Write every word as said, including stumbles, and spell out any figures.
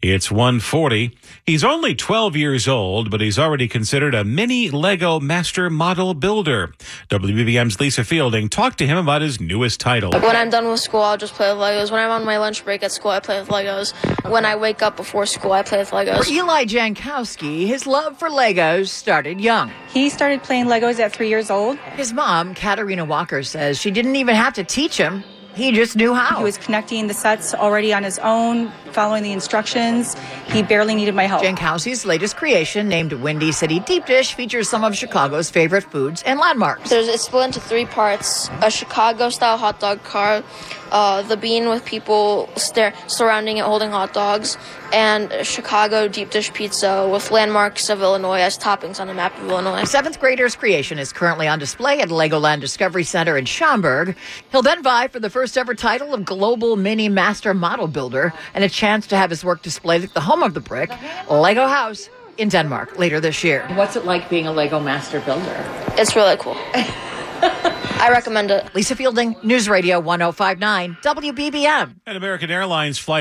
It's one forty. He's only twelve years old, but he's already considered a mini Lego master model builder. W B B M's Lisa Fielding talked to him about his newest title. When I'm done with school, I'll just play with Legos. When I'm on my lunch break at school, I play with Legos. When I wake up before school, I play with Legos. For Eli Jankowski, his love for Legos started young. He started playing Legos at three years old. His mom, Katarina Walker, says she didn't even have to teach him. He just knew how. He was connecting the sets already on his own, following the instructions. He barely needed my help. Jankowski's latest creation, named Windy City Deep Dish, features some of Chicago's favorite foods and landmarks. There's, it's split into three parts: a Chicago-style hot dog cart, uh, the bean with people stare, surrounding it holding hot dogs, and a Chicago deep dish pizza with landmarks of Illinois as toppings on a map of Illinois. The seventh grader's creation is currently on display at Legoland Discovery Center in Schaumburg. He'll then vie for the first ever title of Global Mini Master Model Builder and a chance to have his work displayed at the home of the brick, Lego House in Denmark, later this year. What's it like being a Lego master builder? It's really cool. I recommend it. Lisa Fielding, News Radio one oh five point nine W B B M. An American Airlines flight